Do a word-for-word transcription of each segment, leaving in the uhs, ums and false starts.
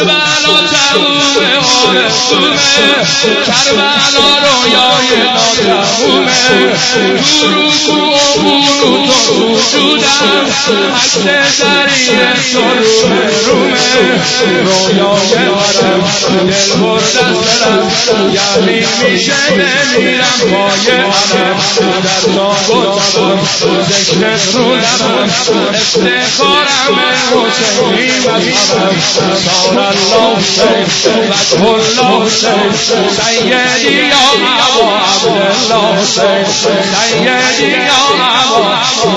کربلا تموم آرزومه کربلا رویای ناتمومه دروغ و برود و وجودم حشت دریه سرومه رومه رویای مرم دل بردن دلم یعنی میشه نمیرم پای علم در جان و زبان ذکرت رو لبم افتخارم حسینی مذهبم سار الله حسین فتح الله حسین سیدی یا ابا عبدالله حسین سیدی یا ابا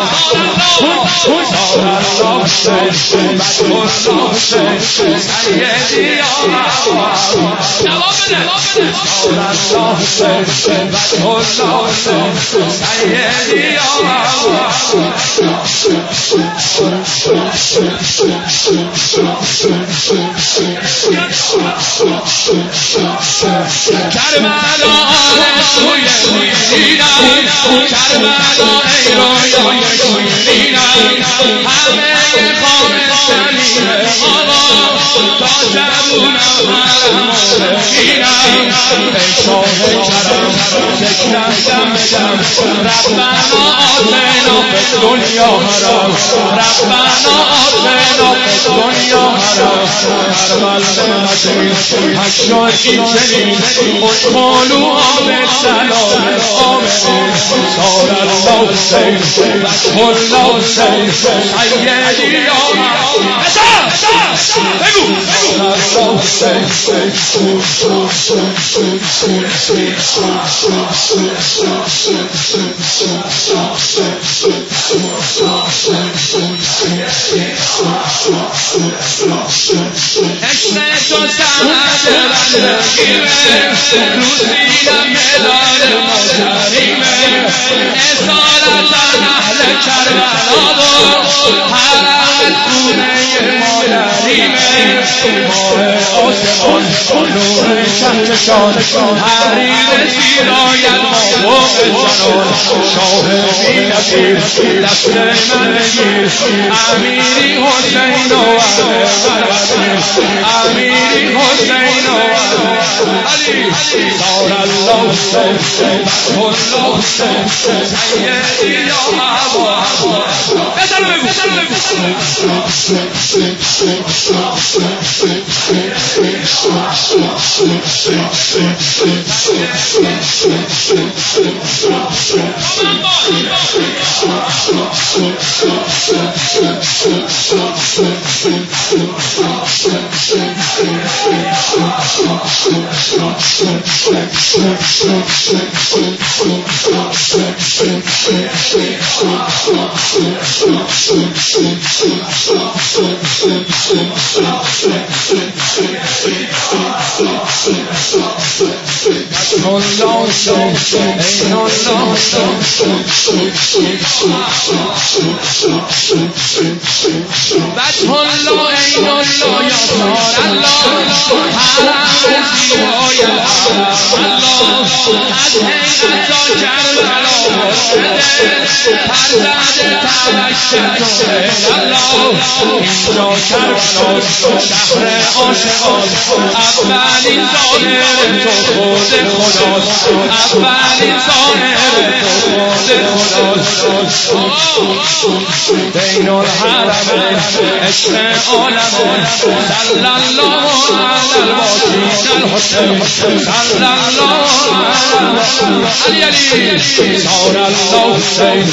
سار الله حسین فتح الله حسین سیدی یا ابا جواب بده سار الله حسین فتح الله حسین سیدی یا ابا کربلا آرزوی دیدن کربلا ای رویای دیدن همه خواهشنی آقا تا جبونم حرم و بگیرم ای شاه کرم ذکرم دم بدم ربنا آتینا فی دنیا حرم ربنا آتینا فی دنیا حرم کربلا مجید هشتادی چنین ادخلوا آمد سلام آمدین سار الله حسین فتح الله حسین سیدی یا بگو سار الله حسین عشق تو سند بندگیمه روزینم مدار مجریمه اصالت اهل کربلا و حرمت خونه مادریمه ماه آسمان نور کهکشان حریر زیراید ماه جنان شاه بی نظیر دست من بگیر امیری حسین و امیری حسین و علی سار الله حسین فتح الله حسین سیدی یا ابا بزن بگو فتح الله عین الله یا سار الله حرم زیبای الله از حیرت تا کربلا مرشده پرزد توشت تو الله اینجا کربلا شهر عاشقان اولین ظاهر تو خود خداست اولین ظاهر تو خود خداست بین الحرمین عشق عالمین صلی الله علی الواجد الحسین صلی الله علی علی سار الله حسین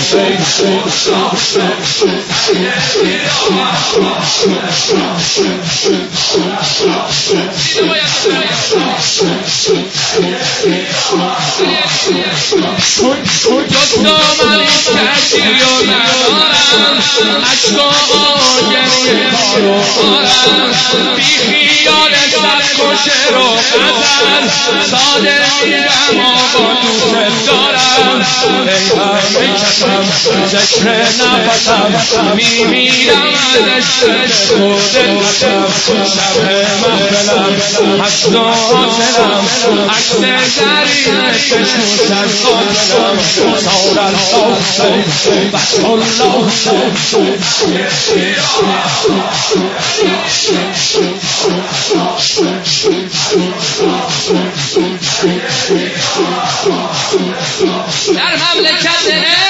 جز دامنی کشی و ندارم عشق و آگری کارو آرم بی خیال سرکشه رو غزل ساده میرم آقا دوست دارم ای همه کسم ذکر نفسم میمیرم از عشق تو دلتم شب محفلم هست و حاصلم عکس دریه چشموش از قاتلم سار الله حسین فتح الله حسین در مملکت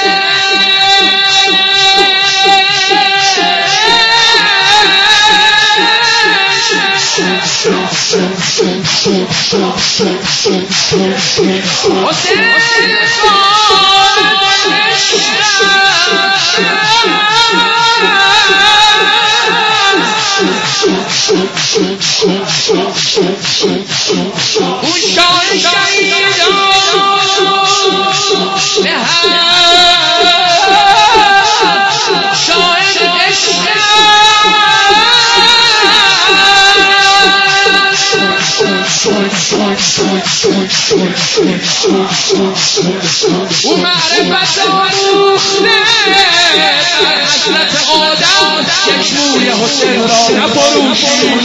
او معرفت آموخته در حضرت آدم یک موی حسین را نفروشید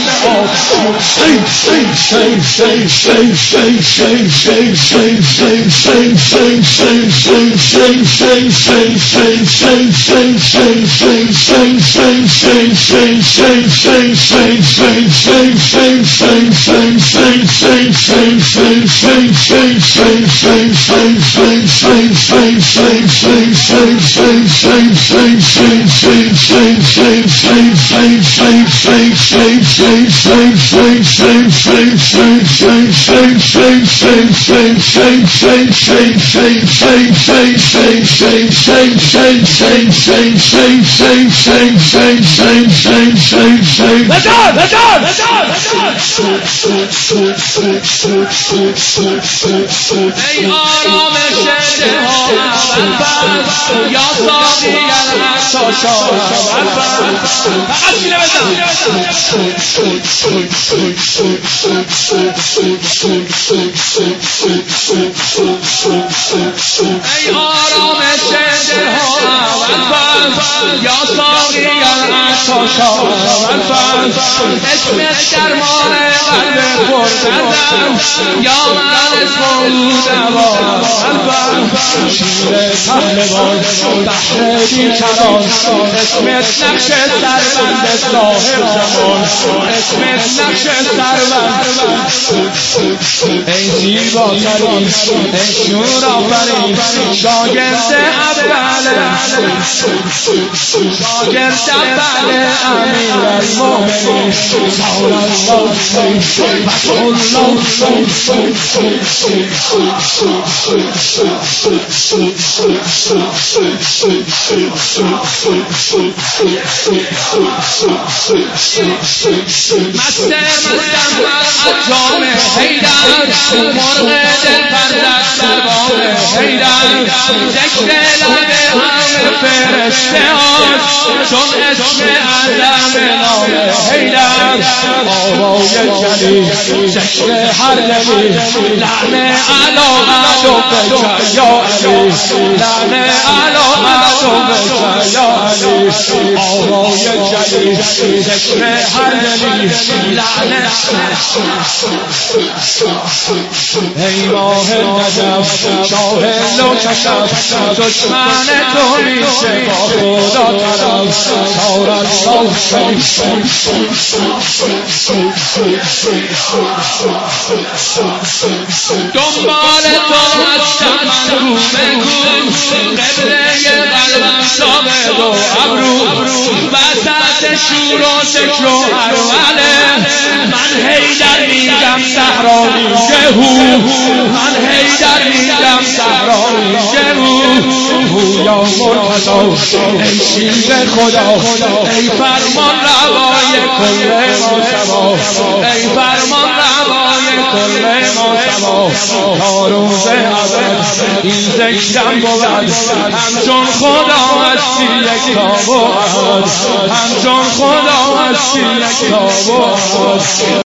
ای آرامش دلها یا ساقی العطاشا فقط سینه بزن ای آرامش دلها یا ساقی العطاشا اسمت درمان قلب پردردم یا من اسم دوا شیر پهلوان بحر بیکران اسمت نقش سربند ظاهر زمان اسمت نقش سربند ای زیباترین ای شور آفرین شاگرد اول شاگرد اول امیر المؤمنین سال الله مستر مستم از جام حیدر مرغ دل پردر در بام حیدر ذکر لب همه فرشته هاست چون اسم علم نام حیدر آوای جلی ذکر هر دلی لعنه علا عدو بکر یا علی لعنه علا عدو بکر یا علی آوای جلی ذکر هر دلی لعنه ای ماه نجف شاه لوکشف دشمن تو میشه با خدا طرف سار الله دنبال تو هستم من رو بگو قبله قلبم ثابت و ابرو وسط شور و ذکر و اروله من حیدر میگم صحرایی جهو من حیدر میگم صحرایی جهو یا مرتضا ای شیر خدا ای فرمان روای کل ما سوا ای فرمان روای کل ما سوا تا روز ابد این ذکرم بود همچون خدا هستی یک تا بود همچون خدا هستی یک تا بود